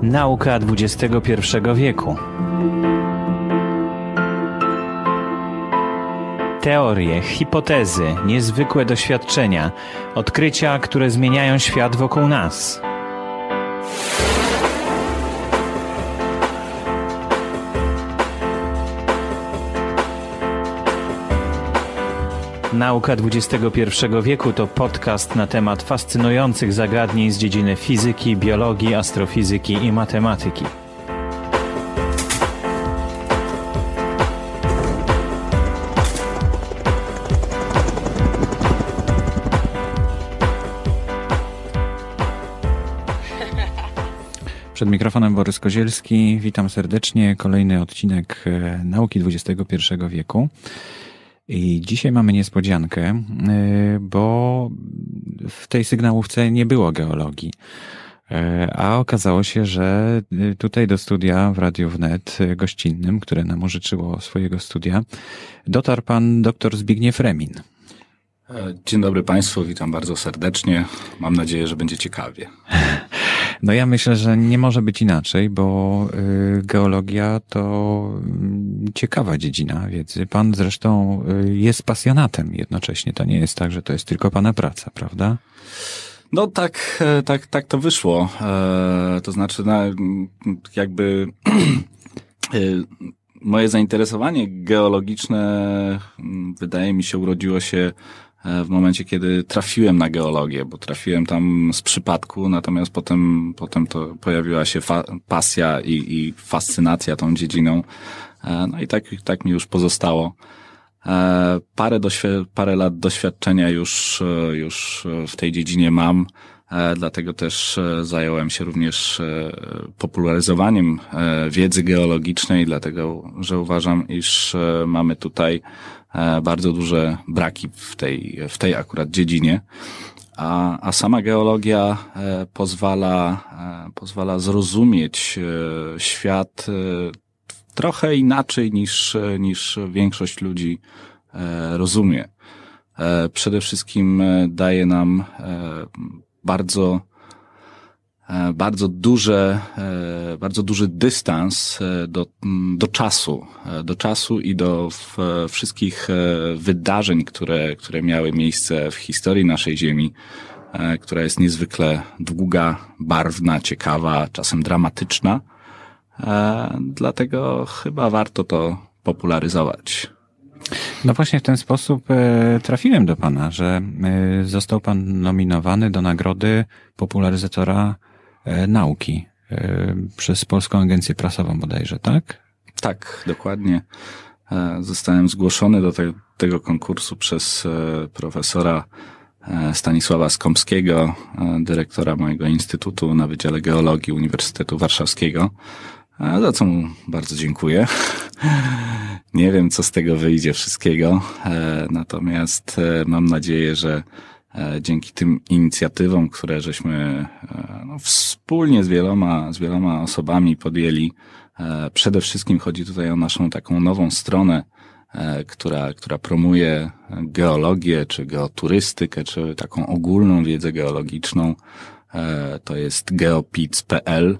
Nauka XXI wieku. Teorie, hipotezy, niezwykłe doświadczenia, odkrycia, które zmieniają świat wokół nas. Nauka XXI wieku to podcast na temat fascynujących zagadnień z dziedziny fizyki, biologii, astrofizyki i matematyki. Przed mikrofonem Borys Kozielski. Witam serdecznie. Kolejny odcinek Nauki XXI wieku. I dzisiaj mamy niespodziankę, bo w tej sygnałówce nie było geologii. A okazało się, że tutaj do studia w Radiu Wnet gościnnym, które nam użyczyło swojego studia, dotarł pan dr Zbigniew Remin. Dzień dobry Państwu, witam bardzo serdecznie. Mam nadzieję, że będzie ciekawie. No ja myślę, że nie może być inaczej, bo geologia to ciekawa dziedzina wiedzy. Pan zresztą jest pasjonatem jednocześnie. To nie jest tak, że to jest tylko pana praca, prawda? No tak to wyszło. To znaczy jakby moje zainteresowanie geologiczne wydaje mi się urodziło się w momencie, kiedy trafiłem na geologię, bo trafiłem tam z przypadku, natomiast potem to pojawiła się pasja i fascynacja tą dziedziną. No i tak mi już pozostało. Parę lat doświadczenia już w tej dziedzinie mam, dlatego też zająłem się również popularyzowaniem wiedzy geologicznej, dlatego że uważam, iż mamy tutaj bardzo duże braki w tej akurat dziedzinie, a sama geologia pozwala zrozumieć świat trochę inaczej niż większość ludzi rozumie. Przede wszystkim daje nam bardzo duży dystans do czasu i do wszystkich wydarzeń, które miały miejsce w historii naszej Ziemi, która jest niezwykle długa, barwna, ciekawa, czasem dramatyczna. Dlatego chyba warto to popularyzować. No właśnie w ten sposób trafiłem do pana, że został pan nominowany do nagrody popularyzatora nauki przez Polską Agencję Prasową bodajże, tak? Tak, dokładnie. Zostałem zgłoszony do tego konkursu przez profesora Stanisława Skąpskiego, dyrektora mojego instytutu na Wydziale Geologii Uniwersytetu Warszawskiego, za co mu bardzo dziękuję. Nie wiem, co z tego wyjdzie wszystkiego, natomiast mam nadzieję, że dzięki tym inicjatywom, które żeśmy wspólnie z wieloma osobami podjęli, przede wszystkim chodzi tutaj o naszą taką nową stronę, która promuje geologię, czy geoturystykę, czy taką ogólną wiedzę geologiczną. To jest geopic.pl,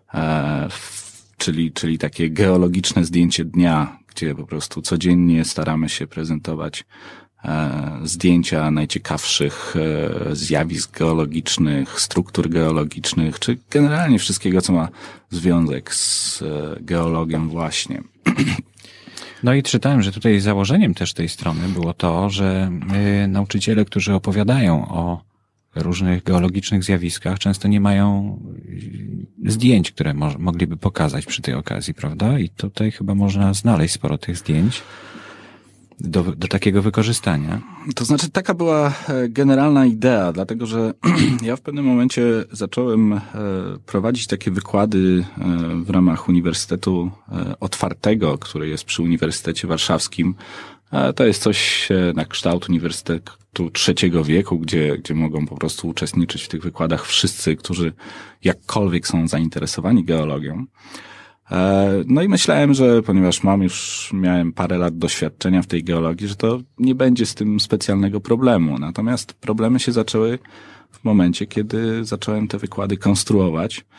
czyli takie geologiczne zdjęcie dnia, gdzie po prostu codziennie staramy się prezentować zdjęcia najciekawszych zjawisk geologicznych, struktur geologicznych, czy generalnie wszystkiego, co ma związek z geologią właśnie. No i czytałem, że tutaj założeniem też tej strony było to, że nauczyciele, którzy opowiadają o różnych geologicznych zjawiskach, często nie mają zdjęć, które mogliby pokazać przy tej okazji, prawda? I tutaj chyba można znaleźć sporo tych zdjęć do takiego wykorzystania. To znaczy taka była generalna idea, dlatego że ja w pewnym momencie zacząłem prowadzić takie wykłady w ramach Uniwersytetu Otwartego, który jest przy Uniwersytecie Warszawskim. To jest coś na kształt Uniwersytetu III wieku, gdzie mogą po prostu uczestniczyć w tych wykładach wszyscy, którzy jakkolwiek są zainteresowani geologią. No i myślałem, że ponieważ miałem parę lat doświadczenia w tej geologii, że to nie będzie z tym specjalnego problemu. Natomiast problemy się zaczęły w momencie, kiedy zacząłem te wykłady konstruować.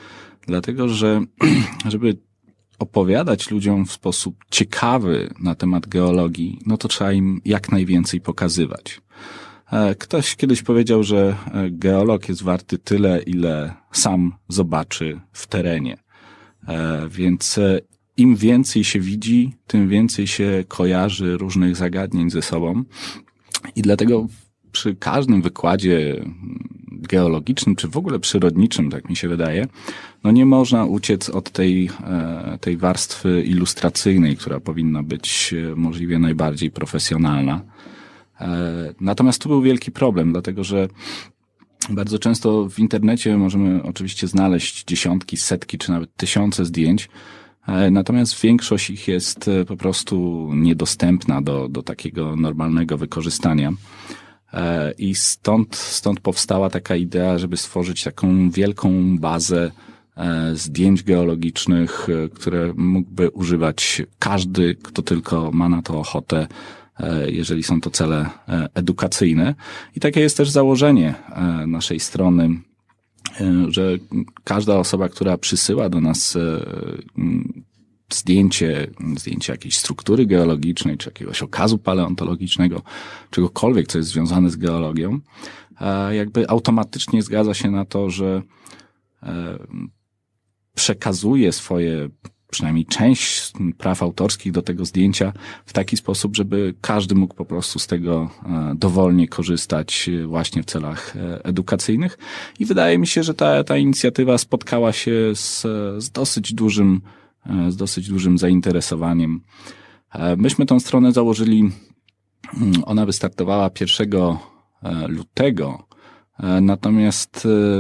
Dlatego, że żeby opowiadać ludziom w sposób ciekawy na temat geologii, no to trzeba im jak najwięcej pokazywać. Ktoś kiedyś powiedział, że geolog jest warty tyle, ile sam zobaczy w terenie. Więc im więcej się widzi, tym więcej się kojarzy różnych zagadnień ze sobą. I dlatego przy każdym wykładzie geologicznym, czy w ogóle przyrodniczym, tak mi się wydaje, no nie można uciec od tej warstwy ilustracyjnej, która powinna być możliwie najbardziej profesjonalna. Natomiast tu był wielki problem, dlatego że bardzo często w internecie możemy oczywiście znaleźć dziesiątki, setki, czy nawet tysiące zdjęć, natomiast większość ich jest po prostu niedostępna do takiego normalnego wykorzystania. I stąd powstała taka idea, żeby stworzyć taką wielką bazę zdjęć geologicznych, które mógłby używać każdy, kto tylko ma na to ochotę, jeżeli są to cele edukacyjne. I takie jest też założenie naszej strony, że każda osoba, która przysyła do nas zdjęcie jakiejś struktury geologicznej, czy jakiegoś okazu paleontologicznego, czegokolwiek, co jest związane z geologią, jakby automatycznie zgadza się na to, że przekazuje swoje, przynajmniej część praw autorskich do tego zdjęcia w taki sposób, żeby każdy mógł po prostu z tego dowolnie korzystać właśnie w celach edukacyjnych. I wydaje mi się, że ta inicjatywa spotkała się z dosyć dużym zainteresowaniem. Myśmy tą stronę założyli, ona wystartowała 1 lutego, natomiast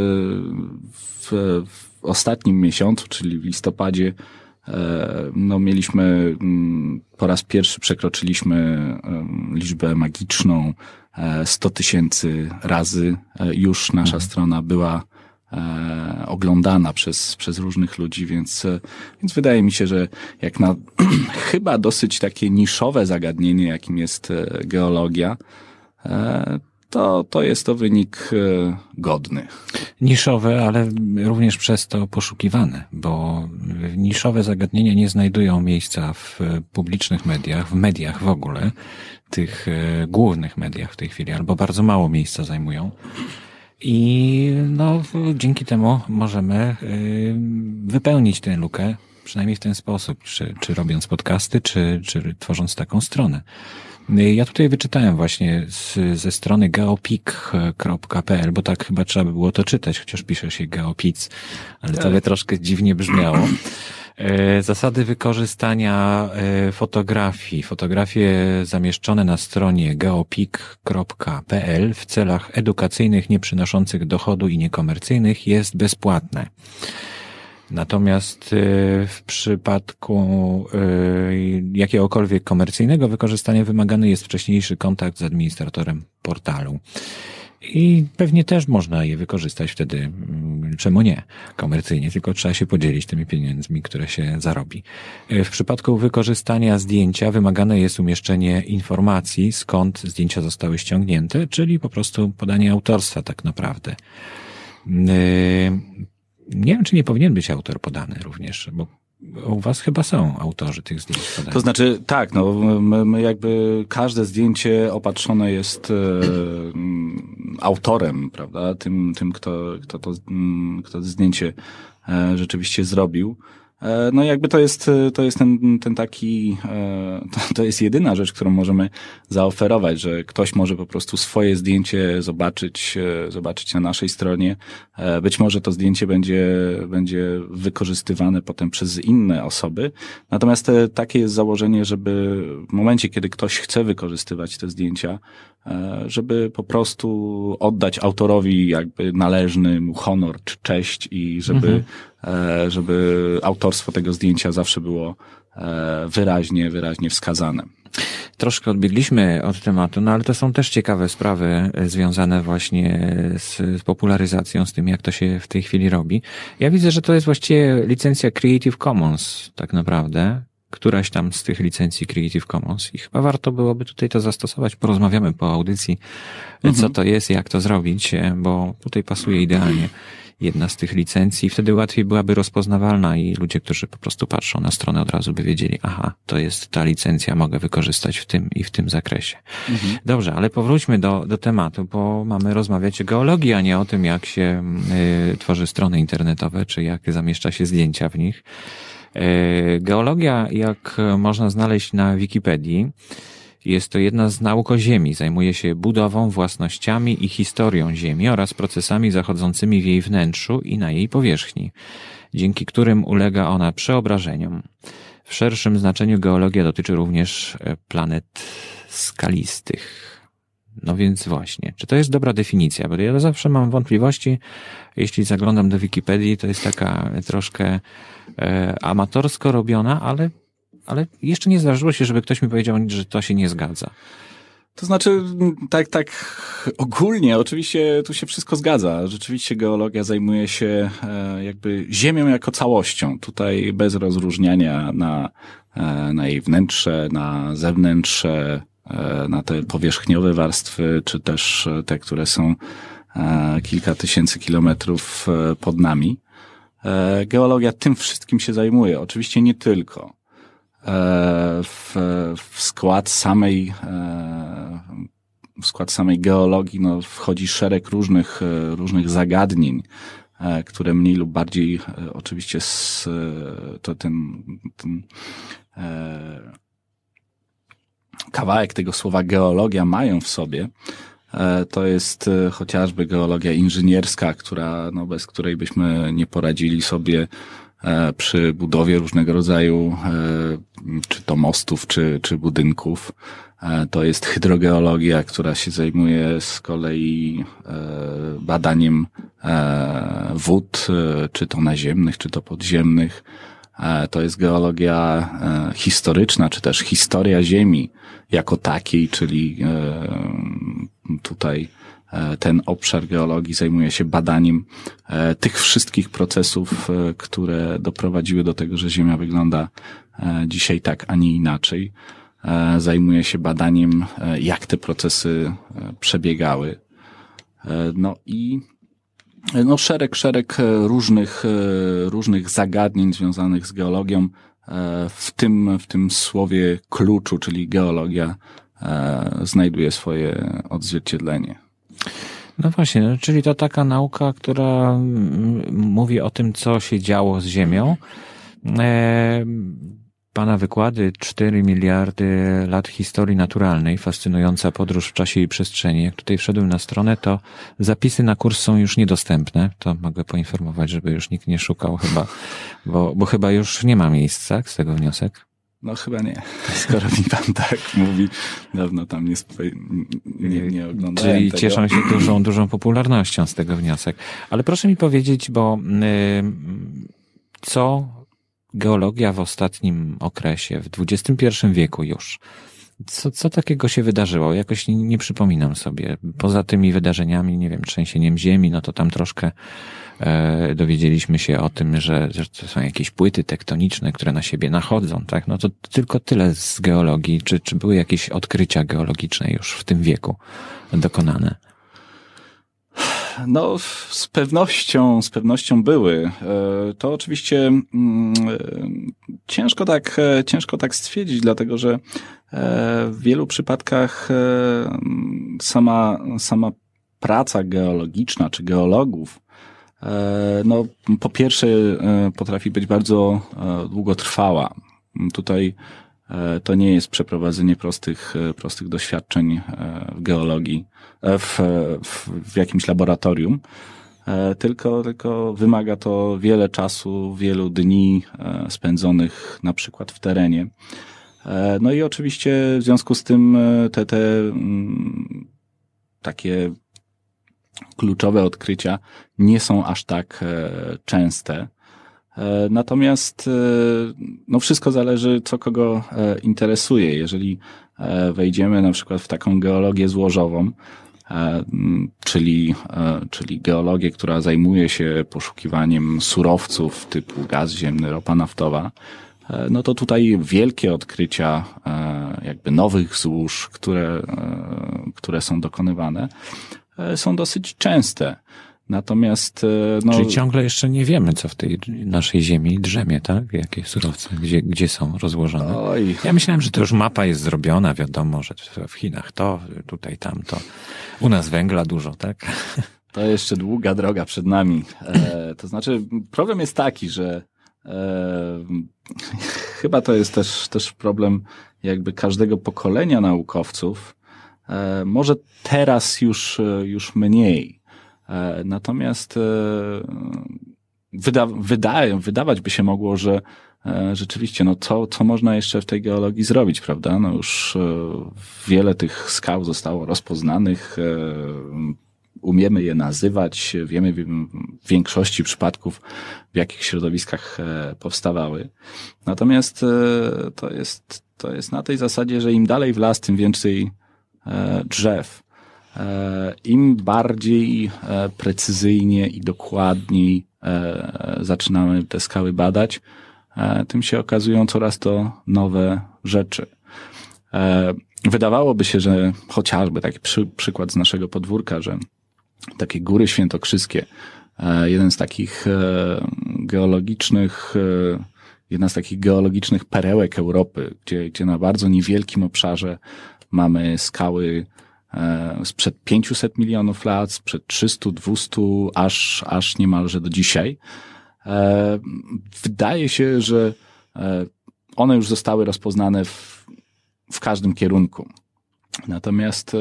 w ostatnim miesiącu, czyli w listopadzie, no mieliśmy, po raz pierwszy przekroczyliśmy liczbę magiczną 100 000 razy. Już nasza strona była oglądana przez różnych ludzi, więc wydaje mi się, że jak na chyba dosyć takie niszowe zagadnienie, jakim jest geologia, to jest to wynik godny. Niszowe, ale również przez to poszukiwane, bo niszowe zagadnienia nie znajdują miejsca w publicznych mediach, w mediach w ogóle, tych głównych mediach w tej chwili, albo bardzo mało miejsca zajmują. I no, dzięki temu możemy wypełnić tę lukę, przynajmniej w ten sposób, czy robiąc podcasty, czy tworząc taką stronę. Ja tutaj wyczytałem właśnie ze strony geopik.pl, bo tak chyba trzeba by było to czytać, chociaż pisze się geopic, ale to by troszkę dziwnie brzmiało. Zasady wykorzystania fotografii. Fotografie zamieszczone na stronie geopik.pl w celach edukacyjnych, nieprzynoszących dochodu i niekomercyjnych jest bezpłatne. Natomiast w przypadku jakiegokolwiek komercyjnego wykorzystania wymagany jest wcześniejszy kontakt z administratorem portalu. I pewnie też można je wykorzystać wtedy, czemu nie, komercyjnie, tylko trzeba się podzielić tymi pieniędzmi, które się zarobi. W przypadku wykorzystania zdjęcia wymagane jest umieszczenie informacji, skąd zdjęcia zostały ściągnięte, czyli po prostu podanie autorstwa tak naprawdę. Nie wiem, czy nie powinien być autor podany również, bo u was chyba są autorzy tych zdjęć podani. To znaczy, tak, no, my jakby każde zdjęcie opatrzone jest autorem, prawda, tym kto to zdjęcie rzeczywiście zrobił. No jakby to jest ten taki, to jest jedyna rzecz, którą możemy zaoferować, że ktoś może po prostu swoje zdjęcie zobaczyć na naszej stronie. Być może to zdjęcie będzie wykorzystywane potem przez inne osoby. Natomiast takie jest założenie, żeby w momencie, kiedy ktoś chce wykorzystywać te zdjęcia, żeby po prostu oddać autorowi jakby należny mu honor czy cześć i żeby autorstwo tego zdjęcia zawsze było wyraźnie wskazane. Troszkę odbiegliśmy od tematu, no ale to są też ciekawe sprawy związane właśnie z popularyzacją, z tym, jak to się w tej chwili robi. Ja widzę, że to jest właściwie licencja Creative Commons tak naprawdę. Któraś tam z tych licencji Creative Commons i chyba warto byłoby tutaj to zastosować. Porozmawiamy po audycji, co to jest, jak to zrobić, bo tutaj pasuje idealnie. jedna z tych licencji. Wtedy łatwiej byłaby rozpoznawalna i ludzie, którzy po prostu patrzą na stronę, od razu by wiedzieli, aha, to jest ta licencja, mogę wykorzystać w tym i w tym zakresie. Dobrze, ale powróćmy do tematu, bo mamy rozmawiać o geologii, a nie o tym, jak się tworzy strony internetowe, czy jak zamieszcza się zdjęcia w nich. Geologia, jak można znaleźć na Wikipedii, jest to jedna z nauk o Ziemi. Zajmuje się budową, własnościami i historią Ziemi oraz procesami zachodzącymi w jej wnętrzu i na jej powierzchni, dzięki którym ulega ona przeobrażeniom. W szerszym znaczeniu geologia dotyczy również planet skalistych. No więc właśnie, czy to jest dobra definicja? Bo ja zawsze mam wątpliwości, jeśli zaglądam do Wikipedii, to jest taka troszkę amatorsko robiona, ale jeszcze nie zdarzyło się, żeby ktoś mi powiedział, że to się nie zgadza. To znaczy, tak ogólnie, oczywiście tu się wszystko zgadza. Rzeczywiście geologia zajmuje się jakby Ziemią jako całością. Tutaj bez rozróżniania na jej wnętrze, na zewnętrze, na te powierzchniowe warstwy, czy też te, które są kilka tysięcy kilometrów pod nami. Geologia tym wszystkim się zajmuje. Oczywiście nie tylko. W skład samej geologii wchodzi szereg różnych zagadnień, które mniej lub bardziej oczywiście ten kawałek tego słowa geologia mają w sobie. To jest chociażby geologia inżynierska, bez której byśmy nie poradzili sobie przy budowie różnego rodzaju czy to mostów, czy budynków. To jest hydrogeologia, która się zajmuje z kolei badaniem wód, czy to naziemnych, czy to podziemnych. To jest geologia historyczna, czy też historia Ziemi jako takiej, czyli tutaj ten obszar geologii zajmuje się badaniem tych wszystkich procesów, które doprowadziły do tego, że Ziemia wygląda dzisiaj tak, a nie inaczej. Zajmuje się badaniem, jak te procesy przebiegały. Szereg różnych zagadnień związanych z geologią w tym słowie kluczu, czyli geologia, znajduje swoje odzwierciedlenie. No właśnie, czyli to taka nauka, która mówi o tym, co się działo z Ziemią. Pana wykłady 4 miliardy lat historii naturalnej, fascynująca podróż w czasie i przestrzeni. Jak tutaj wszedłem na stronę, to zapisy na kurs są już niedostępne. To mogę poinformować, żeby już nikt nie szukał chyba, bo chyba już nie ma miejsca, z tego wniosek. No chyba nie. Skoro mi pan tak mówi, dawno tam nie oglądałem Czyli tego. cieszą się dużą popularnością z tego wniosek. Ale proszę mi powiedzieć, bo co geologia w ostatnim okresie, w XXI wieku już, co takiego się wydarzyło? Jakoś nie przypominam sobie. Poza tymi wydarzeniami, nie wiem, trzęsieniem ziemi, no to tam troszkę dowiedzieliśmy się o tym, że to są jakieś płyty tektoniczne, które na siebie nachodzą, tak? No to tylko tyle z geologii. Czy były jakieś odkrycia geologiczne już w tym wieku dokonane? No, z pewnością były. To oczywiście ciężko tak stwierdzić, dlatego że w wielu przypadkach sama praca geologiczna czy geologów, no, po pierwsze potrafi być bardzo długotrwała. Tutaj to nie jest przeprowadzenie prostych doświadczeń w geologii, w jakimś laboratorium, tylko wymaga to wiele czasu, wielu dni spędzonych na przykład w terenie. No i oczywiście w związku z tym te takie kluczowe odkrycia nie są aż tak częste. Natomiast no wszystko zależy, co kogo interesuje. Jeżeli wejdziemy na przykład w taką geologię złożową, czyli geologię, która zajmuje się poszukiwaniem surowców typu gaz ziemny, ropa naftowa, no to tutaj wielkie odkrycia jakby nowych złóż, które są dokonywane, są dosyć częste. Natomiast... Czyli ciągle jeszcze nie wiemy, co w tej naszej ziemi drzemie, tak? Jakie surowce, gdzie są rozłożone. Oj. Ja myślałem, że to już mapa jest zrobiona, wiadomo, że w Chinach to, tutaj tamto. U nas węgla dużo, tak? To jeszcze długa droga przed nami. To znaczy, problem jest taki, że chyba to jest też problem jakby każdego pokolenia naukowców. Może teraz już mniej. Natomiast wydawać by się mogło, że rzeczywiście, no co można jeszcze w tej geologii zrobić, prawda? No już wiele tych skał zostało rozpoznanych, umiemy je nazywać, wiemy w większości przypadków, w jakich środowiskach powstawały. Natomiast to jest na tej zasadzie, że im dalej w las, tym więcej drzew. Im bardziej precyzyjnie i dokładniej zaczynamy te skały badać, tym się okazują coraz to nowe rzeczy. Wydawałoby się, że chociażby taki przykład z naszego podwórka, że takie Góry Świętokrzyskie, jedna z takich geologicznych perełek Europy, gdzie na bardzo niewielkim obszarze mamy skały sprzed 500 milionów lat, sprzed 300, 200, aż niemalże do dzisiaj. Wydaje się, że one już zostały rozpoznane w każdym kierunku. Natomiast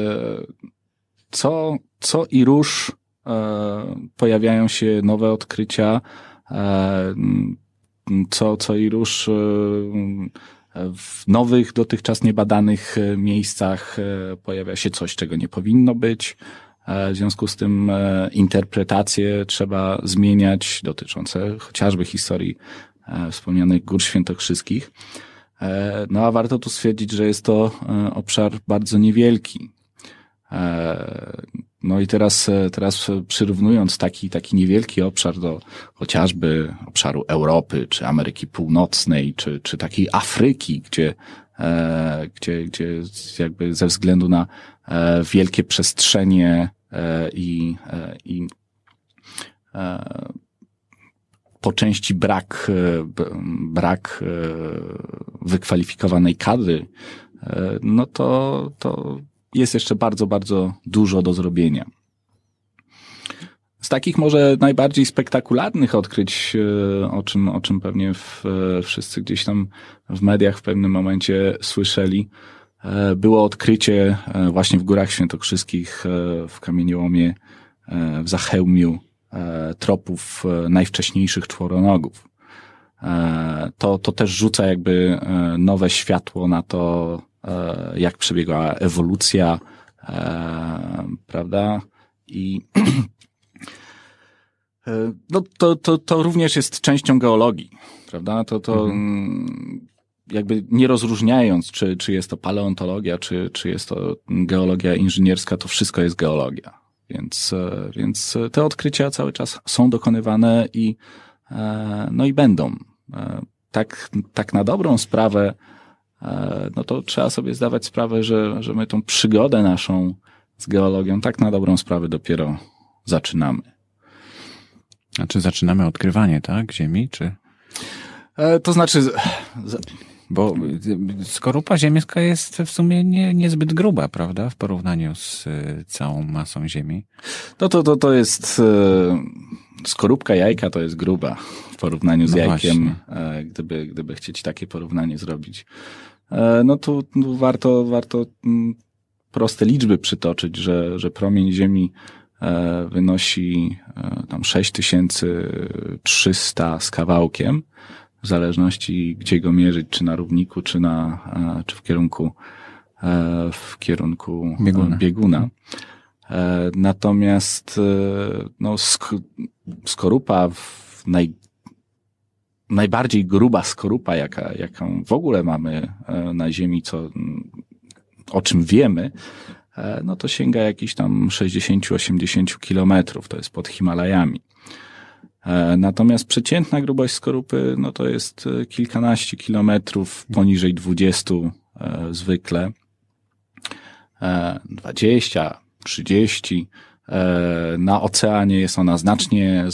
co i róż pojawiają się nowe odkrycia, co i róż w nowych, dotychczas niebadanych miejscach pojawia się coś, czego nie powinno być. W związku z tym interpretacje trzeba zmieniać dotyczące chociażby historii wspomnianych Gór Świętokrzyskich. No a warto tu stwierdzić, że jest to obszar bardzo niewielki. No i teraz przyrównując taki niewielki obszar do chociażby obszaru Europy, czy Ameryki Północnej, czy takiej Afryki, gdzie jakby ze względu na wielkie przestrzenie i po części brak wykwalifikowanej kadry, no to jest jeszcze bardzo, bardzo dużo do zrobienia. Z takich może najbardziej spektakularnych odkryć, o czym pewnie wszyscy gdzieś tam w mediach w pewnym momencie słyszeli, było odkrycie właśnie w Górach Świętokrzyskich w kamieniołomie w Zachełmiu tropów najwcześniejszych czworonogów. To też rzuca jakby nowe światło na to, jak przebiegała ewolucja, prawda? I no to również jest częścią geologii, prawda? To jakby nie rozróżniając, czy jest to paleontologia, czy jest to geologia inżynierska, to wszystko jest geologia. Więc te odkrycia cały czas są dokonywane i będą. Tak na dobrą sprawę, no to trzeba sobie zdawać sprawę, że my tą przygodę naszą z geologią tak na dobrą sprawę dopiero zaczynamy. A czy zaczynamy odkrywanie, tak? Ziemi, czy? To znaczy... Bo skorupa ziemska jest w sumie niezbyt gruba, prawda? W porównaniu z całą masą Ziemi. No to jest... Skorupka jajka to jest gruba w porównaniu z jajkiem, gdyby chcieć takie porównanie zrobić. No tu warto proste liczby przytoczyć, że promień Ziemi wynosi tam 6300 z kawałkiem, w zależności gdzie go mierzyć, czy na równiku, czy w kierunku bieguna. Natomiast skorupa, najbardziej gruba skorupa, jaką w ogóle mamy na Ziemi, o czym wiemy, no to sięga jakichś tam 60-80 kilometrów, to jest pod Himalajami. Natomiast przeciętna grubość skorupy, no to jest kilkanaście kilometrów, poniżej 20 zwykle, 20, 30, Na oceanie jest ona znacznie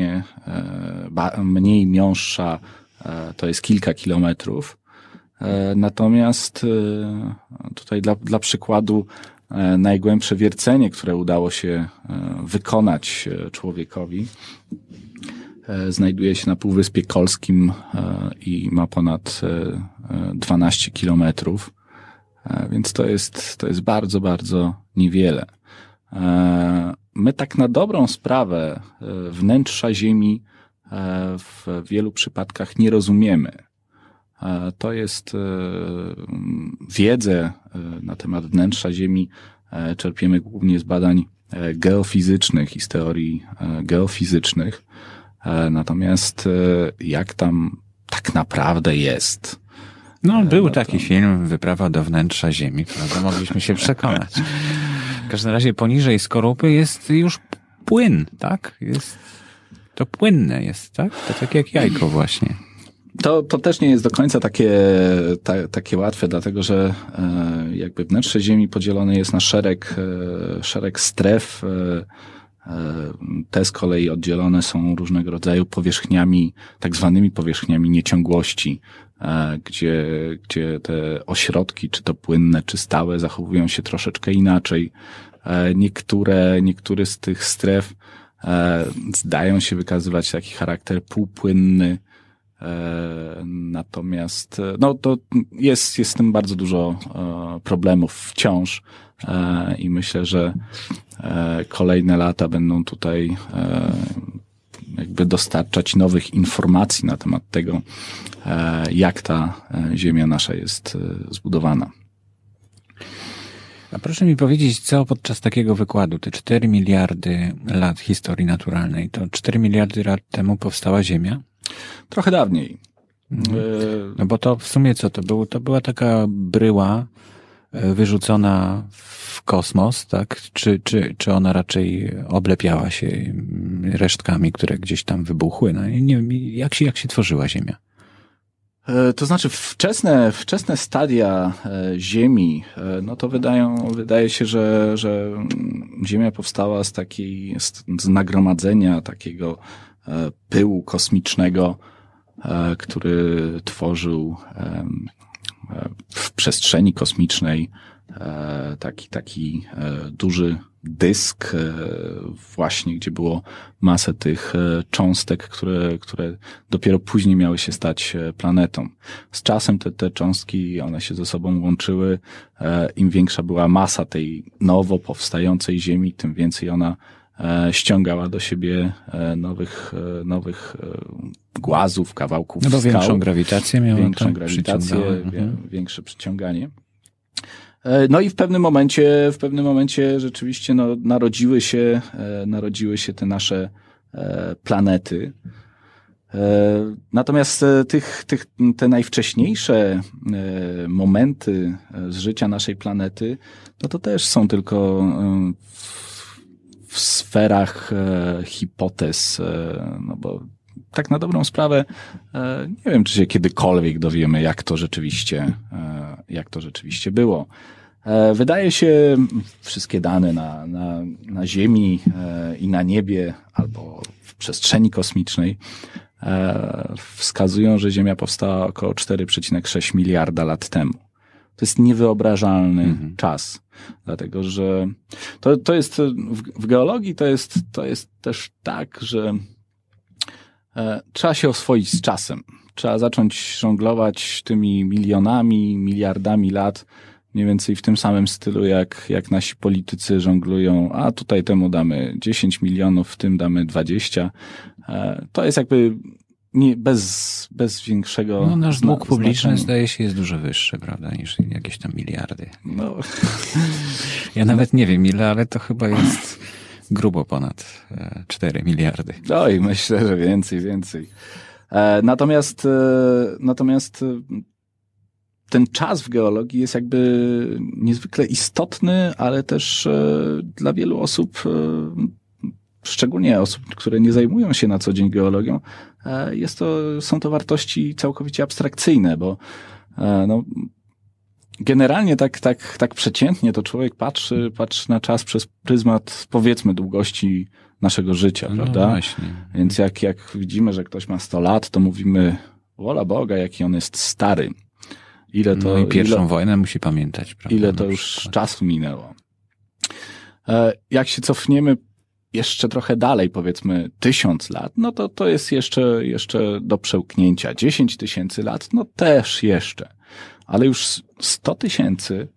mniej miąższa, to jest kilka kilometrów. Natomiast tutaj dla przykładu najgłębsze wiercenie, które udało się wykonać człowiekowi, znajduje się na Półwyspie Kolskim i ma ponad 12 kilometrów, więc to jest bardzo, bardzo niewiele. My tak na dobrą sprawę wnętrza Ziemi w wielu przypadkach nie rozumiemy. To jest wiedzę na temat wnętrza Ziemi czerpiemy głównie z badań geofizycznych i z teorii geofizycznych. Natomiast jak tam tak naprawdę jest? No, był taki film Wyprawa do wnętrza Ziemi, prawda? Mogliśmy się przekonać. W każdym razie poniżej skorupy jest już płyn, tak? To płynne jest, tak? To tak jak jajko właśnie. To też nie jest do końca takie łatwe, dlatego że jakby wnętrze Ziemi podzielone jest na szereg stref. Te z kolei oddzielone są różnego rodzaju powierzchniami, tak zwanymi powierzchniami nieciągłości, gdzie te ośrodki, czy to płynne, czy stałe, zachowują się troszeczkę inaczej. Niektóre z tych stref zdają się wykazywać taki charakter półpłynny. Natomiast to jest z tym bardzo dużo problemów wciąż i myślę, że kolejne lata będą tutaj jakby dostarczać nowych informacji na temat tego, jak ta Ziemia nasza jest zbudowana. A proszę mi powiedzieć, co podczas takiego wykładu, te 4 miliardy lat historii naturalnej, to 4 miliardy lat temu powstała Ziemia? Trochę dawniej. No bo to w sumie co to było? To była taka bryła wyrzucona w kosmos, tak? Czy ona raczej oblepiała się resztkami, które gdzieś tam wybuchły? No i nie wiem, jak się tworzyła Ziemia? To znaczy wczesne stadia Ziemi, no to wydaje się, że Ziemia powstała z nagromadzenia takiego pyłu kosmicznego, który tworzył w przestrzeni kosmicznej taki duży dysk właśnie, gdzie było masę tych cząstek, które dopiero później miały się stać planetą. Z czasem te cząstki, one się ze sobą łączyły. Im większa była masa tej nowo powstającej Ziemi, tym więcej ona ściągała do siebie nowych głazów, kawałków skał. No bo większą grawitację miała. Większą grawitację, większe przyciąganie. No i w pewnym momencie rzeczywiście narodziły się te nasze planety. Natomiast te najwcześniejsze momenty z życia naszej planety, no to też są tylko w sferach hipotez, no bo tak na dobrą sprawę nie wiem, czy się kiedykolwiek dowiemy, jak to rzeczywiście było. Wydaje się, wszystkie dane na Ziemi i na niebie albo w przestrzeni kosmicznej wskazują, że Ziemia powstała około 4,6 miliarda lat temu. To jest niewyobrażalny czas, dlatego że to jest w geologii to jest też tak, że trzeba się oswoić z czasem. Trzeba zacząć żonglować tymi milionami, miliardami lat, mniej więcej w tym samym stylu, jak nasi politycy żonglują, a tutaj temu damy 10 milionów, tym damy 20. To jest jakby bez większego no, nasz dług publiczny zdaje się jest dużo wyższy, prawda, niż jakieś tam miliardy. No. Ja nawet nie wiem ile, ale to chyba jest grubo ponad 4 miliardy. No i myślę, że więcej. Natomiast ten czas w geologii jest jakby niezwykle istotny, ale też dla wielu osób, szczególnie osób, które nie zajmują się na co dzień geologią, są to wartości całkowicie abstrakcyjne, bo generalnie tak przeciętnie to człowiek patrzy na czas przez pryzmat, powiedzmy, długości naszego życia, prawda? No właśnie. Więc jak widzimy, że ktoś ma 100 lat, to mówimy, wola Boga, jaki on jest stary. No i pierwszą wojnę musi pamiętać, prawda? Ile to już czasu minęło. Jak się cofniemy jeszcze trochę dalej, powiedzmy 1000 lat, no to jest jeszcze do przełknięcia. 10 000 lat, no też jeszcze. Ale już 100 000,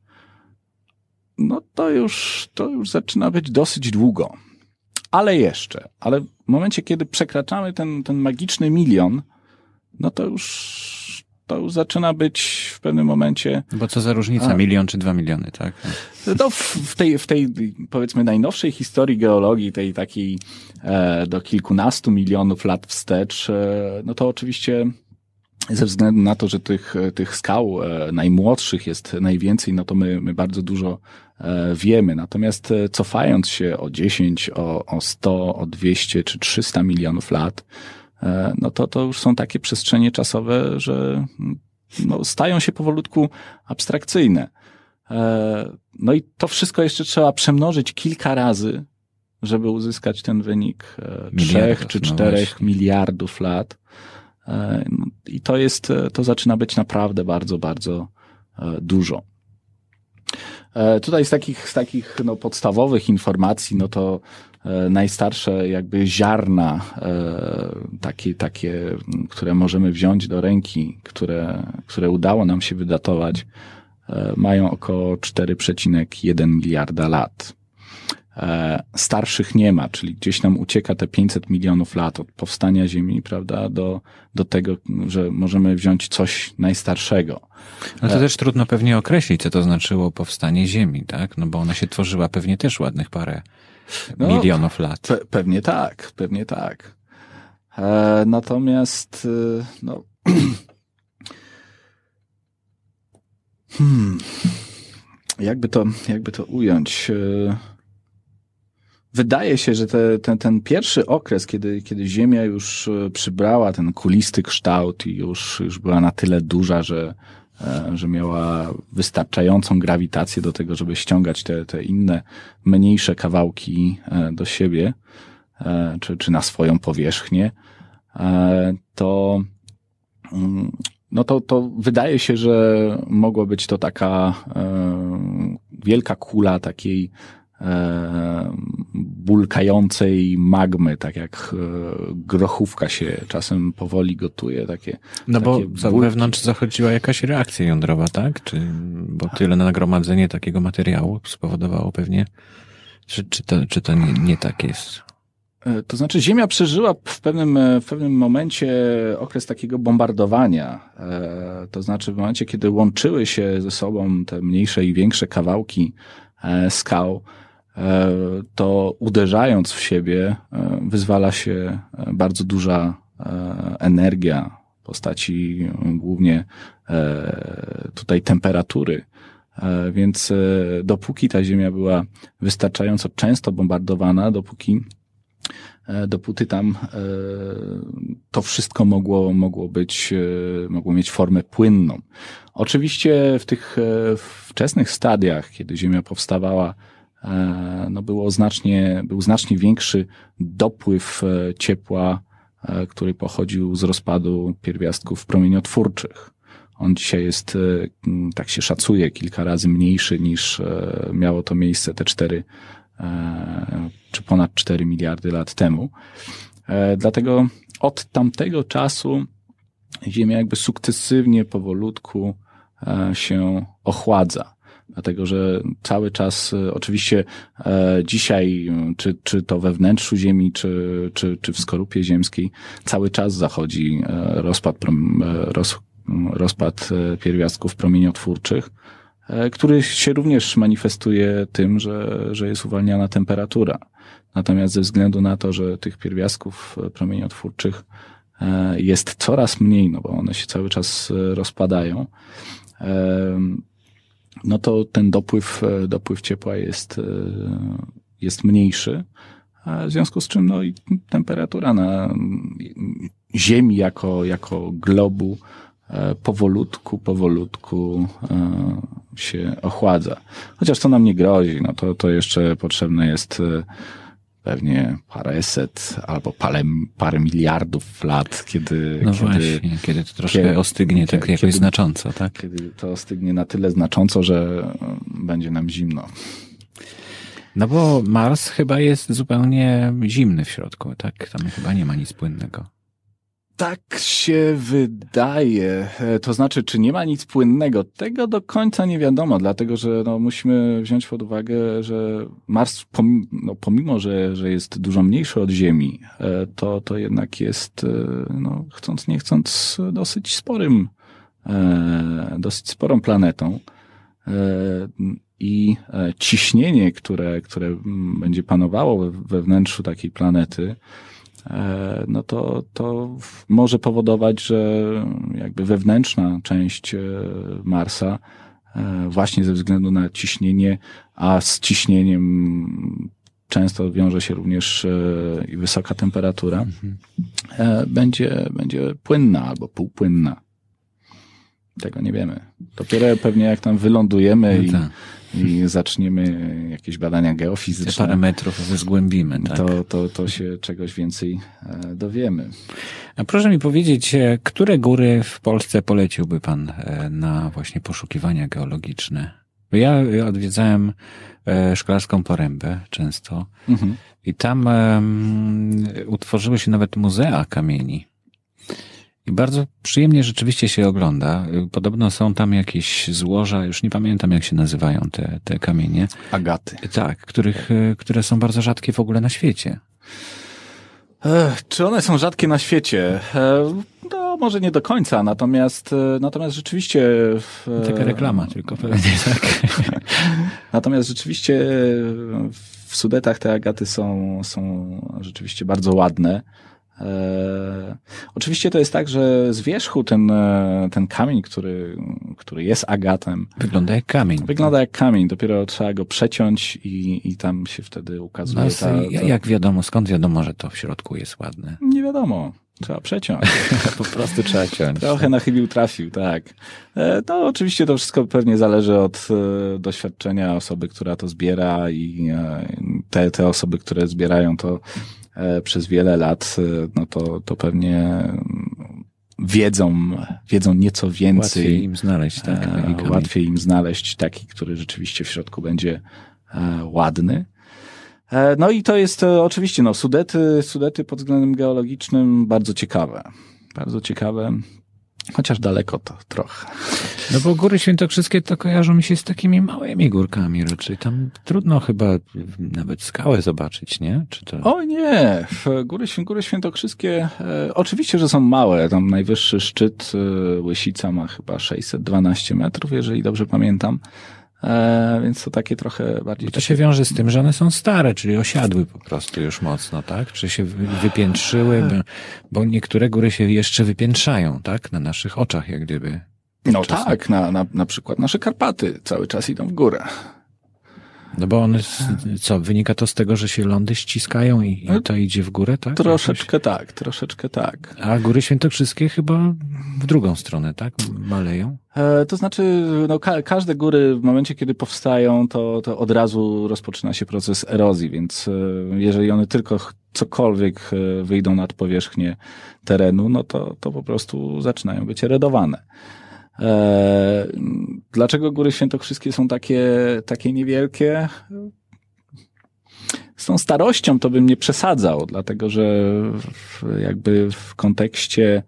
no to już zaczyna być dosyć długo. Ale w momencie, kiedy przekraczamy ten magiczny 1 000 000, no to już zaczyna być w pewnym momencie... Bo co za różnica, 1 milion czy 2 miliony, tak? No w tej powiedzmy najnowszej historii geologii, tej takiej do kilkunastu milionów lat wstecz, no to oczywiście ze względu na to, że tych skał najmłodszych jest najwięcej, no to my bardzo dużo wiemy. Natomiast cofając się o 10, o 100, o 200 czy 300 milionów lat, no to już są takie przestrzenie czasowe, że no, stają się powolutku abstrakcyjne. No i to wszystko jeszcze trzeba przemnożyć kilka razy, żeby uzyskać ten wynik 3 czy 4 miliardów lat. I to zaczyna być naprawdę bardzo, bardzo dużo. Tutaj z takich no, podstawowych informacji, no to najstarsze jakby ziarna, takie, które możemy wziąć do ręki, które udało nam się wydatować, mają około 4,1 miliarda lat. Starszych nie ma, czyli gdzieś nam ucieka te 500 milionów lat od powstania Ziemi, prawda, do tego, że możemy wziąć coś najstarszego. Ale to też trudno pewnie określić, co to znaczyło powstanie Ziemi, tak? No bo ona się tworzyła pewnie też ładnych parę milionów lat. Pewnie tak. Natomiast, no... Jakby to ująć? Wydaje się, że ten pierwszy okres, kiedy Ziemia już przybrała ten kulisty kształt i już była na tyle duża, że miała wystarczającą grawitację do tego, żeby ściągać te inne, mniejsze kawałki do siebie, czy na swoją powierzchnię, to wydaje się, że mogło być to taka wielka kula takiej bulkającej magmy, tak jak grochówka się czasem powoli gotuje. Bo wewnątrz zachodziła jakaś reakcja jądrowa, tak? Bo tyle nagromadzenie takiego materiału spowodowało pewnie, czy to nie tak jest? To znaczy Ziemia przeżyła w pewnym momencie okres takiego bombardowania. To znaczy w momencie, kiedy łączyły się ze sobą te mniejsze i większe kawałki skał, to uderzając w siebie wyzwala się bardzo duża energia w postaci głównie tutaj temperatury. Więc dopóki ta Ziemia była wystarczająco często bombardowana, dopóty tam to wszystko mogło mieć formę płynną. Oczywiście w tych wczesnych stadiach, kiedy Ziemia powstawała, no był znacznie większy dopływ ciepła, który pochodził z rozpadu pierwiastków promieniotwórczych. On dzisiaj jest, tak się szacuje, kilka razy mniejszy niż miało to miejsce te 4 czy ponad 4 miliardy lat temu. Dlatego od tamtego czasu Ziemia jakby sukcesywnie, powolutku się ochładza. Dlatego, że cały czas, oczywiście dzisiaj, czy to we wnętrzu Ziemi, czy w skorupie ziemskiej, cały czas zachodzi rozpad pierwiastków promieniotwórczych, który się również manifestuje tym, że jest uwalniana temperatura. Natomiast ze względu na to, że tych pierwiastków promieniotwórczych jest coraz mniej, no bo one się cały czas rozpadają, no to ten dopływ ciepła jest mniejszy, w związku z czym no i temperatura na Ziemi jako globu powolutku się ochładza. Chociaż to nam nie grozi, no to jeszcze potrzebne jest pewnie paręset albo parę miliardów lat, kiedy to troszkę ostygnie tak jakoś znacząco, tak? Kiedy to ostygnie na tyle znacząco, że będzie nam zimno. No bo Mars chyba jest zupełnie zimny w środku, tak? Tam chyba nie ma nic płynnego. Tak się wydaje. To znaczy, czy nie ma nic płynnego? Tego do końca nie wiadomo, dlatego że musimy wziąć pod uwagę, że Mars, pomimo że jest dużo mniejszy od Ziemi, to jednak jest, chcąc nie chcąc, dosyć sporą planetą. I ciśnienie, które będzie panowało we wnętrzu takiej planety, no to może powodować, że jakby wewnętrzna część Marsa właśnie ze względu na ciśnienie, a z ciśnieniem często wiąże się również i wysoka temperatura, będzie płynna albo półpłynna. Tego nie wiemy. Dopiero pewnie jak tam wylądujemy i zaczniemy jakieś badania geofizyczne. Parę metrów zgłębimy, tak? To się czegoś więcej dowiemy. A proszę mi powiedzieć, które góry w Polsce poleciłby pan na właśnie poszukiwania geologiczne? Bo ja odwiedzałem Szklarska Porębę często i tam utworzyły się nawet muzea kamieni. I bardzo przyjemnie rzeczywiście się ogląda. Podobno są tam jakieś złoża, już nie pamiętam jak się nazywają te kamienie. Agaty. Tak, które są bardzo rzadkie w ogóle na świecie. Czy one są rzadkie na świecie? No, może nie do końca, natomiast rzeczywiście... Taka reklama tylko pewnie, tak. Natomiast rzeczywiście w Sudetach te agaty są rzeczywiście bardzo ładne. Oczywiście to jest tak, że z wierzchu ten kamień, który jest agatem. Wygląda jak kamień. Wygląda jak kamień, dopiero trzeba go przeciąć i tam się wtedy ukazuje. Jak wiadomo, skąd wiadomo, że to w środku jest ładne? Nie wiadomo. Trzeba przeciąć. Po prostu trzeba ciąć. Trochę na chybił trafił, tak. No oczywiście to wszystko pewnie zależy od doświadczenia osoby, która to zbiera i te osoby, które zbierają to przez wiele lat, no to pewnie wiedzą nieco więcej. Łatwiej im znaleźć, tak? Łatwiej im znaleźć taki, który rzeczywiście w środku będzie ładny. No i to jest oczywiście, Sudety pod względem geologicznym bardzo ciekawe. Bardzo ciekawe, chociaż daleko to trochę. No bo Góry Świętokrzyskie to kojarzą mi się z takimi małymi górkami raczej. Tam trudno chyba nawet skałę zobaczyć, nie? Czy to... O nie! Góry Świętokrzyskie oczywiście, że są małe. Tam najwyższy szczyt Łysica ma chyba 612 metrów, jeżeli dobrze pamiętam. Więc to takie trochę bardziej... To się wiąże z tym, że one są stare, czyli osiadły po prostu już mocno, tak? Czy się wypiętrzyły, bo niektóre góry się jeszcze wypiętrzają, tak? Na naszych oczach, jak gdyby. No tak, na przykład nasze Karpaty cały czas idą w górę. No bo one, wynika to z tego, że się lądy ściskają i to idzie w górę, tak? Troszeczkę tak. A Góry Świętokrzyskie chyba w drugą stronę, tak? Maleją? To znaczy, każde góry w momencie, kiedy powstają, to od razu rozpoczyna się proces erozji, więc jeżeli one tylko cokolwiek wyjdą nad powierzchnię terenu, no to po prostu zaczynają być erodowane. Dlaczego Góry Świętokrzyskie są takie niewielkie? Z tą starością to bym nie przesadzał, dlatego że jakby w kontekście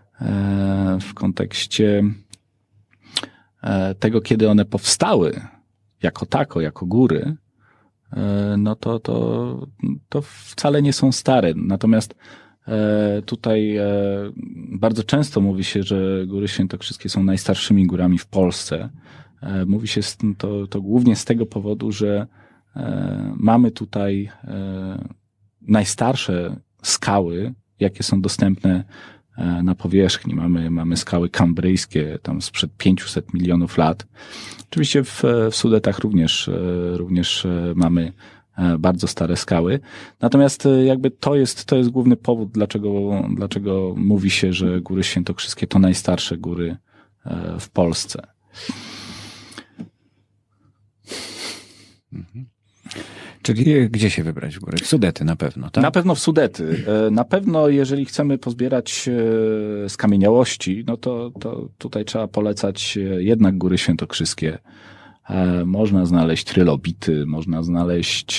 tego, kiedy one powstały jako góry, no to wcale nie są stare. Natomiast tutaj bardzo często mówi się, że Góry Świętokrzyskie są najstarszymi górami w Polsce. Mówi się to głównie z tego powodu, że mamy tutaj najstarsze skały, jakie są dostępne na powierzchni. Mamy skały kambryjskie tam sprzed 500 milionów lat. Oczywiście w Sudetach również mamy bardzo stare skały. Natomiast jakby to jest główny powód, dlaczego mówi się, że Góry Świętokrzyskie to najstarsze góry w Polsce. Czyli gdzie się wybrać w góry? W Sudety na pewno, tak? Na pewno w Sudety. Na pewno jeżeli chcemy pozbierać skamieniałości, no to tutaj trzeba polecać jednak Góry Świętokrzyskie. Można znaleźć trylobity, można znaleźć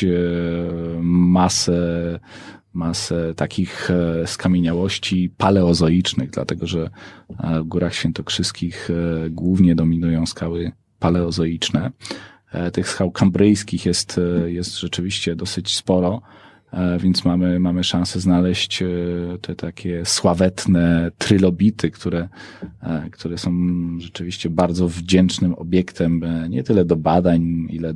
masę takich skamieniałości paleozoicznych, dlatego że w Górach Świętokrzyskich głównie dominują skały paleozoiczne. Tych skał kambryjskich jest rzeczywiście dosyć sporo, więc mamy szansę znaleźć te takie sławetne trylobity, które są rzeczywiście bardzo wdzięcznym obiektem nie tyle do badań, ile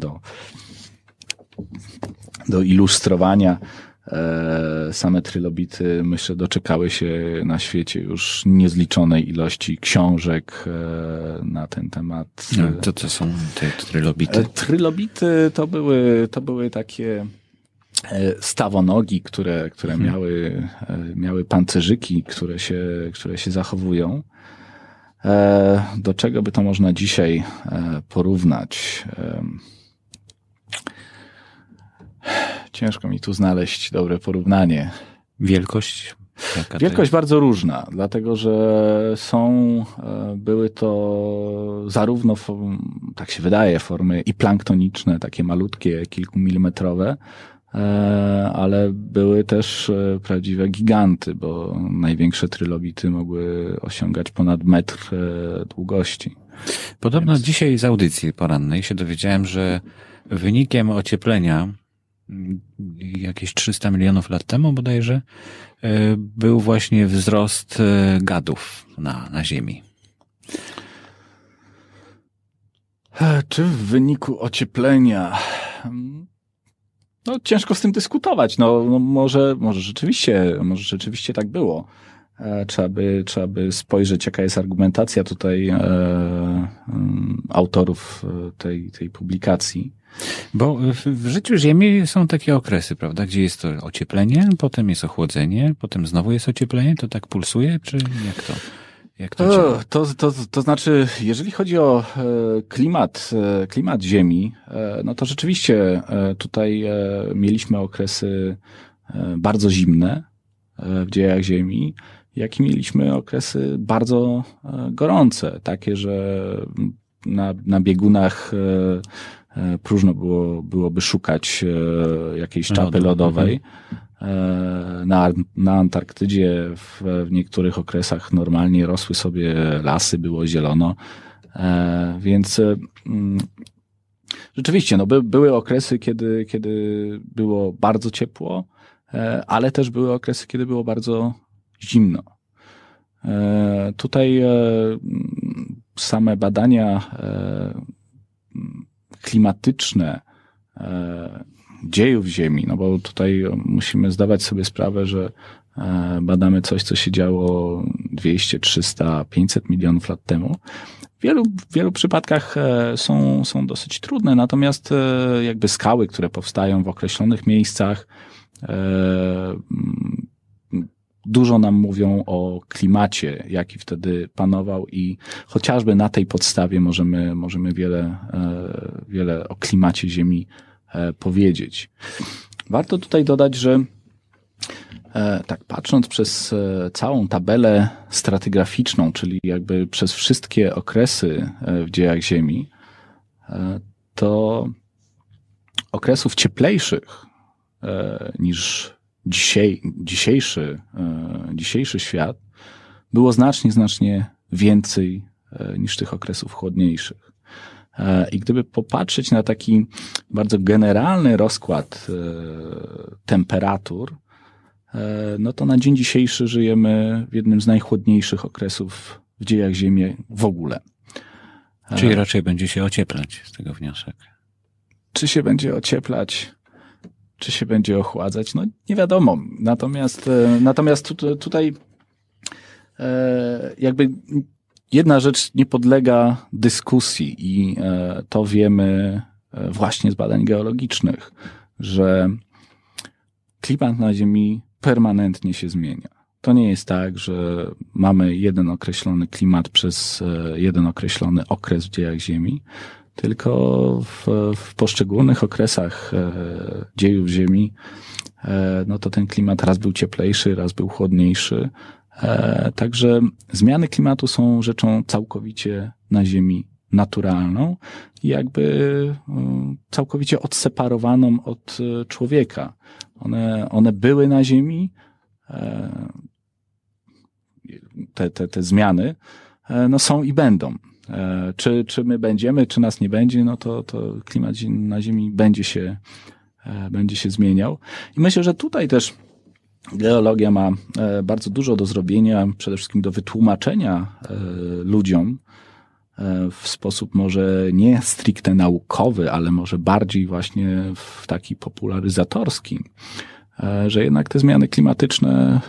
do ilustrowania. Same trylobity, myślę, doczekały się na świecie już niezliczonej ilości książek na ten temat. Co to są te trylobity? Trylobity to były takie stawonogi, które miały pancerzyki, które się zachowują. Do czego by to można dzisiaj porównać? Ciężko mi tu znaleźć dobre porównanie. Wielkość? Wielkość bardzo różna, dlatego że były to zarówno, tak się wydaje, formy i planktoniczne, takie malutkie, kilkumilimetrowe, ale były też prawdziwe giganty, bo największe trylobity mogły osiągać ponad metr długości. Podobno dzisiaj z audycji porannej się dowiedziałem, że wynikiem ocieplenia jakieś 300 milionów lat temu bodajże był właśnie wzrost gadów na Ziemi. Czy w wyniku ocieplenia? No ciężko z tym dyskutować. No może rzeczywiście tak było. Trzeba by spojrzeć, jaka jest argumentacja tutaj autorów tej publikacji. Bo w życiu Ziemi są takie okresy, prawda, gdzie jest to ocieplenie, potem jest ochłodzenie, potem znowu jest ocieplenie, to tak pulsuje, czy jak to działa? To znaczy, jeżeli chodzi o klimat Ziemi, no to rzeczywiście tutaj mieliśmy okresy bardzo zimne w dziejach Ziemi, jak i mieliśmy okresy bardzo gorące, takie, że na biegunach próżno byłoby szukać jakiejś czapy lodowej. Na Antarktydzie w niektórych okresach normalnie rosły sobie lasy, było zielono. Więc rzeczywiście, no były okresy, kiedy było bardzo ciepło, ale też były okresy, kiedy było bardzo zimno. Tutaj same badania klimatyczne dziejów Ziemi, no bo tutaj musimy zdawać sobie sprawę, że badamy coś, co się działo 200, 300, 500 milionów lat temu. W wielu przypadkach są dosyć trudne, natomiast jakby skały, które powstają w określonych miejscach, dużo nam mówią o klimacie, jaki wtedy panował i chociażby na tej podstawie możemy wiele o klimacie Ziemi powiedzieć. Warto tutaj dodać, że tak patrząc przez całą tabelę stratygraficzną, czyli jakby przez wszystkie okresy w dziejach Ziemi, to okresów cieplejszych niż dzisiejszy świat było znacznie więcej niż tych okresów chłodniejszych. I gdyby popatrzeć na taki bardzo generalny rozkład temperatur, no to na dzień dzisiejszy żyjemy w jednym z najchłodniejszych okresów w dziejach Ziemi w ogóle. Czyli raczej będzie się ocieplać, z tego wniosek. Czy się będzie ocieplać? Czy się będzie ochładzać? No nie wiadomo. Natomiast tutaj jakby jedna rzecz nie podlega dyskusji i to wiemy właśnie z badań geologicznych, że klimat na Ziemi permanentnie się zmienia. To nie jest tak, że mamy jeden określony klimat przez jeden określony okres w dziejach Ziemi, tylko w poszczególnych okresach dziejów Ziemi no to ten klimat raz był cieplejszy, raz był chłodniejszy. Także zmiany klimatu są rzeczą całkowicie na Ziemi naturalną i jakby całkowicie odseparowaną od człowieka. One były na Ziemi, te zmiany, no są i będą. Czy my będziemy, czy nas nie będzie, no to klimat na Ziemi będzie się zmieniał. I myślę, że tutaj też geologia ma bardzo dużo do zrobienia, przede wszystkim do wytłumaczenia ludziom w sposób może nie stricte naukowy, ale może bardziej właśnie w taki popularyzatorski, że jednak te zmiany klimatyczne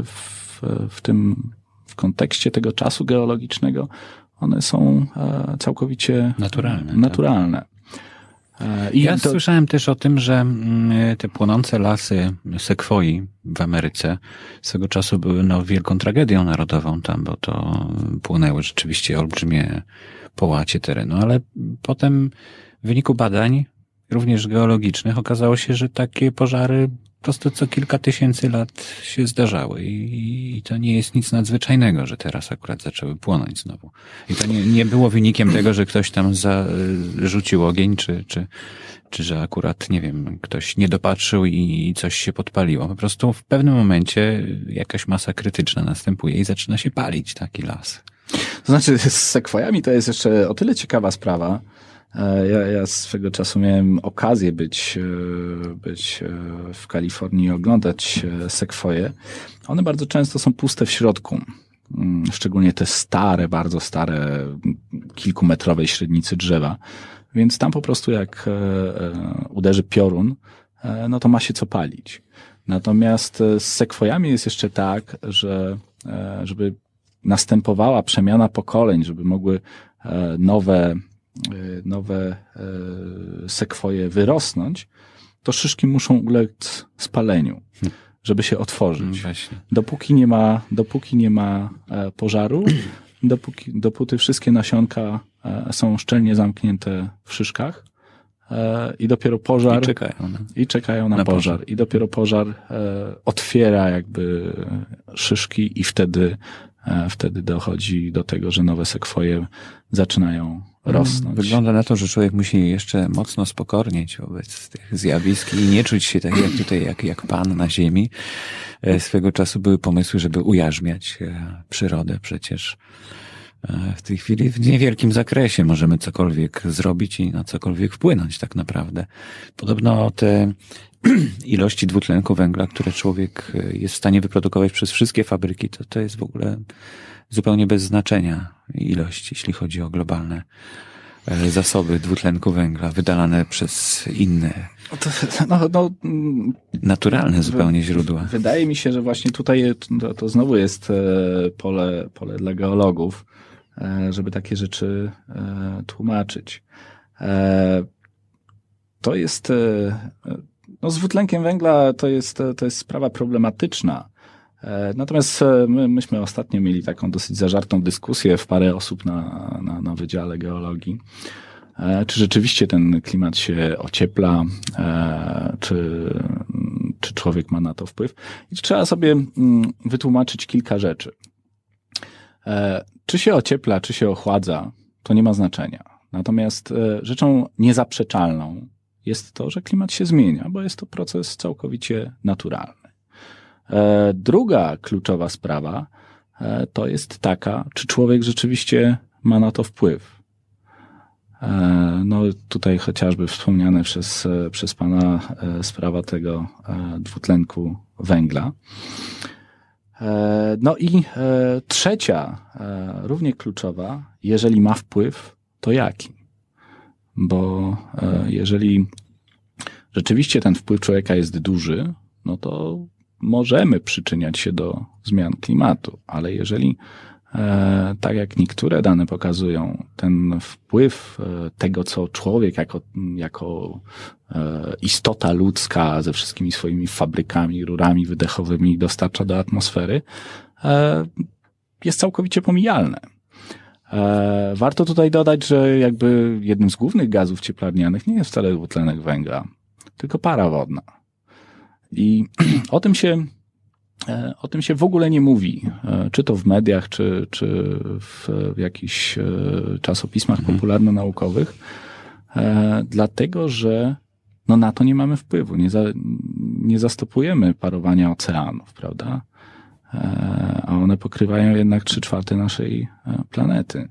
w kontekście tego czasu geologicznego, one są całkowicie naturalne. Tak. Ja słyszałem też o tym, że te płonące lasy sekwoi w Ameryce swego czasu były wielką tragedią narodową tam, bo to płonęły rzeczywiście olbrzymie połacie terenu, ale potem w wyniku badań, również geologicznych, okazało się, że takie pożary po prostu co kilka tysięcy lat się zdarzały i to nie jest nic nadzwyczajnego, że teraz akurat zaczęły płonąć znowu. I to nie było wynikiem tego, że ktoś tam rzucił ogień, czy że akurat, nie wiem, ktoś nie dopatrzył i coś się podpaliło. Po prostu w pewnym momencie jakaś masa krytyczna następuje i zaczyna się palić taki las. To znaczy z sekwojami to jest jeszcze o tyle ciekawa sprawa. Ja swego czasu miałem okazję być w Kalifornii i oglądać sekwoje. One bardzo często są puste w środku. Szczególnie te stare, bardzo stare, kilkumetrowej średnicy drzewa. Więc tam po prostu jak uderzy piorun, no to ma się co palić. Natomiast z sekwojami jest jeszcze tak, że żeby następowała przemiana pokoleń, żeby mogły nowe sekwoje wyrosnąć, to szyszki muszą ulec spaleniu, żeby się otworzyć. Dopóki nie ma pożaru, dopóty wszystkie nasionka są szczelnie zamknięte w szyszkach i dopiero pożar i czekają na pożar. I dopiero pożar otwiera jakby szyszki i wtedy dochodzi do tego, że nowe sekwoje zaczynają rosnąć. Wygląda na to, że człowiek musi jeszcze mocno spokornieć wobec tych zjawisk i nie czuć się tak jak tutaj, jak Pan na ziemi. Swego czasu były pomysły, żeby ujarzmiać przyrodę. Przecież w tej chwili w niewielkim zakresie możemy cokolwiek zrobić i na cokolwiek wpłynąć tak naprawdę. Podobno te ilości dwutlenku węgla, które człowiek jest w stanie wyprodukować przez wszystkie fabryki, to jest w ogóle zupełnie bez znaczenia ilość, jeśli chodzi o globalne zasoby dwutlenku węgla wydalane przez inne naturalne zupełnie źródła. Wydaje mi się, że właśnie tutaj to znowu jest pole dla geologów, żeby takie rzeczy tłumaczyć. To jest z dwutlenkiem węgla to jest sprawa problematyczna. Natomiast myśmy ostatnio mieli taką dosyć zażartą dyskusję w parę osób na Wydziale Geologii. Czy rzeczywiście ten klimat się ociepla, czy człowiek ma na to wpływ? I trzeba sobie wytłumaczyć kilka rzeczy. Czy się ociepla, czy się ochładza, to nie ma znaczenia. Natomiast rzeczą niezaprzeczalną jest to, że klimat się zmienia, bo jest to proces całkowicie naturalny. Druga kluczowa sprawa to jest taka, czy człowiek rzeczywiście ma na to wpływ. Tutaj chociażby wspomniane przez Pana sprawa tego dwutlenku węgla. I trzecia, równie kluczowa, jeżeli ma wpływ, to jaki? Bo jeżeli rzeczywiście ten wpływ człowieka jest duży, no to możemy przyczyniać się do zmian klimatu, ale jeżeli tak jak niektóre dane pokazują, ten wpływ tego, co człowiek jako istota ludzka ze wszystkimi swoimi fabrykami, rurami wydechowymi dostarcza do atmosfery, jest całkowicie pomijalne. Warto tutaj dodać, że jakby jednym z głównych gazów cieplarnianych nie jest wcale dwutlenek węgla, tylko para wodna. I o tym się w ogóle nie mówi, czy to w mediach, czy w jakichś czasopismach popularno-naukowych, dlatego że no na to nie mamy wpływu, nie zastopujemy parowania oceanów, prawda? A one pokrywają jednak 3/4 naszej planety.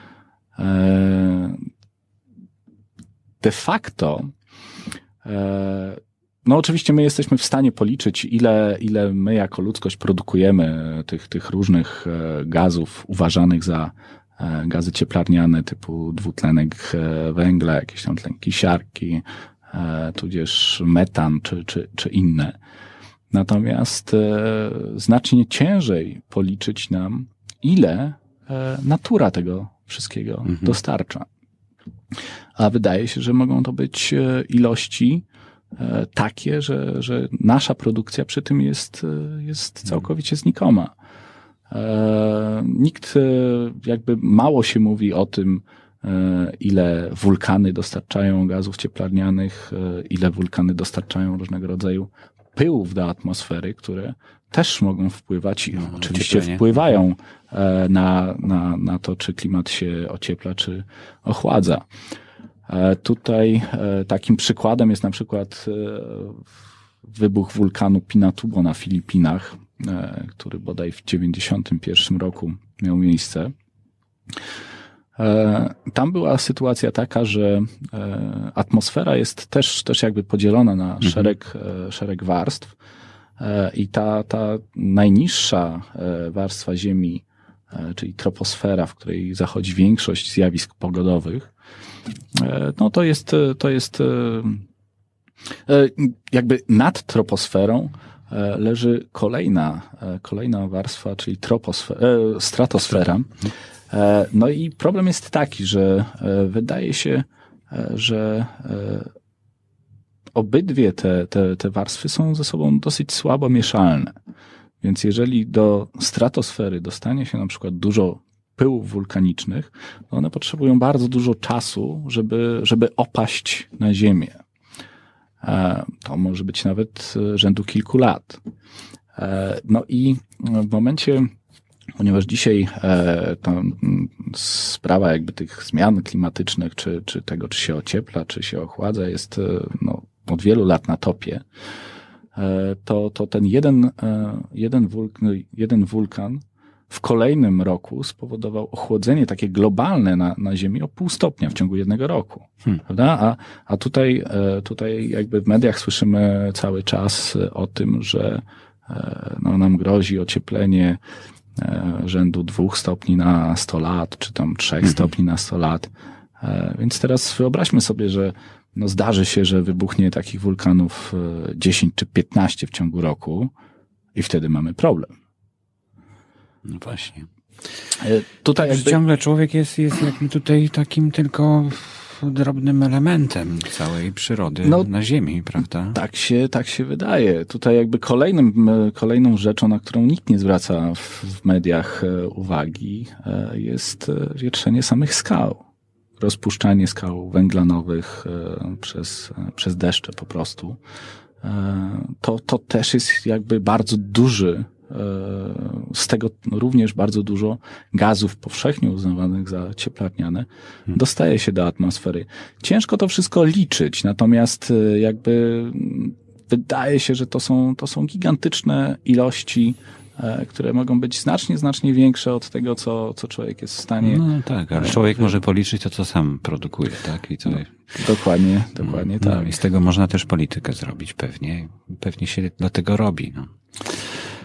De facto, no oczywiście my jesteśmy w stanie policzyć, ile my jako ludzkość produkujemy tych różnych gazów uważanych za gazy cieplarniane typu dwutlenek węgla, jakieś tam tlenki siarki, tudzież metan czy inne. Natomiast znacznie ciężej policzyć nam, ile natura tego wszystkiego dostarcza. A wydaje się, że mogą to być ilości takie, że nasza produkcja przy tym jest całkowicie znikoma. Nikt, jakby mało się mówi o tym, ile wulkany dostarczają gazów cieplarnianych, ile wulkany dostarczają różnego rodzaju pyłów do atmosfery, które też mogą wpływać i oczywiście wpływają na to, czy klimat się ociepla, czy ochładza. Tutaj takim przykładem jest na przykład wybuch wulkanu Pinatubo na Filipinach, który bodaj w 1991 roku miał miejsce. Tam była sytuacja taka, że atmosfera jest też jakby podzielona na szereg warstw i ta najniższa warstwa Ziemi, czyli troposfera, w której zachodzi większość zjawisk pogodowych, no to jest jakby nad troposferą leży kolejna warstwa, czyli stratosfera. No i problem jest taki, że wydaje się, że obydwie te warstwy są ze sobą dosyć słabo mieszalne. Więc jeżeli do stratosfery dostanie się na przykład dużo pyłów wulkanicznych, to one potrzebują bardzo dużo czasu, żeby opaść na Ziemię. To może być nawet rzędu kilku lat. No i w momencie, ponieważ dzisiaj ta sprawa jakby tych zmian klimatycznych, czy tego, czy się ociepla, czy się ochładza, jest od wielu lat na topie, to ten jeden wulkan w kolejnym roku spowodował ochłodzenie takie globalne na Ziemi o 0,5 stopnia w ciągu jednego roku. Prawda? A tutaj jakby w mediach słyszymy cały czas o tym, że nam grozi ocieplenie rzędu 2 stopni na 100 lat, czy tam 3 stopni na 100 lat. Więc teraz wyobraźmy sobie, że zdarzy się, że wybuchnie takich wulkanów 10 czy 15 w ciągu roku i wtedy mamy problem. No właśnie. Tutaj jakby... Ciągle człowiek jest jakby tutaj takim tylko drobnym elementem całej przyrody na Ziemi, prawda? Tak się wydaje. Tutaj jakby kolejną rzeczą, na którą nikt nie zwraca w mediach uwagi, jest wietrzenie samych skał. Rozpuszczanie skał węglanowych przez deszcze po prostu. To też jest jakby bardzo duży, z tego również bardzo dużo gazów powszechnie uznawanych za cieplarniane dostaje się do atmosfery. Ciężko to wszystko liczyć, natomiast jakby wydaje się, że to są gigantyczne ilości, które mogą być znacznie większe od tego, co człowiek jest w stanie. No tak, ale człowiek może policzyć to, co sam produkuje, tak? I to... Dokładnie tak. I z tego można też politykę zrobić pewnie. Pewnie się dlatego robi.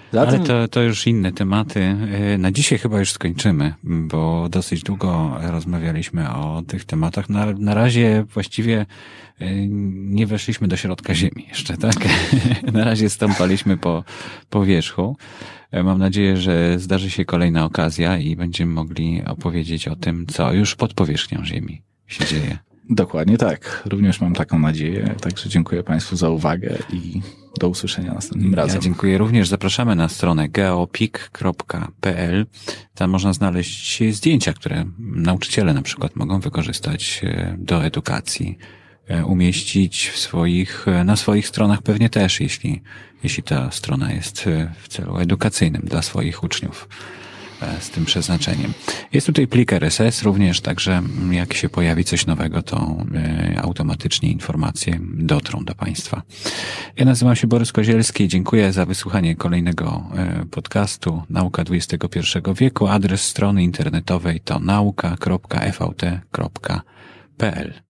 Ale to już inne tematy. Na dzisiaj chyba już skończymy, bo dosyć długo rozmawialiśmy o tych tematach. Na razie właściwie nie weszliśmy do środka ziemi jeszcze, tak? Na razie stąpaliśmy po wierzchu. Mam nadzieję, że zdarzy się kolejna okazja i będziemy mogli opowiedzieć o tym, co już pod powierzchnią ziemi się dzieje. Dokładnie tak. Również mam taką nadzieję. Także dziękuję Państwu za uwagę i do usłyszenia następnym razem. Ja dziękuję również. Zapraszamy na stronę geopik.pl. Tam można znaleźć zdjęcia, które nauczyciele na przykład mogą wykorzystać do edukacji. Umieścić na swoich stronach pewnie też, jeśli ta strona jest w celu edukacyjnym dla swoich uczniów z tym przeznaczeniem. Jest tutaj plik RSS również, także jak się pojawi coś nowego, to automatycznie informacje dotrą do Państwa. Ja nazywam się Borys Kozielski. Dziękuję za wysłuchanie kolejnego podcastu Nauka XXI wieku. Adres strony internetowej to nauka.fvt.pl.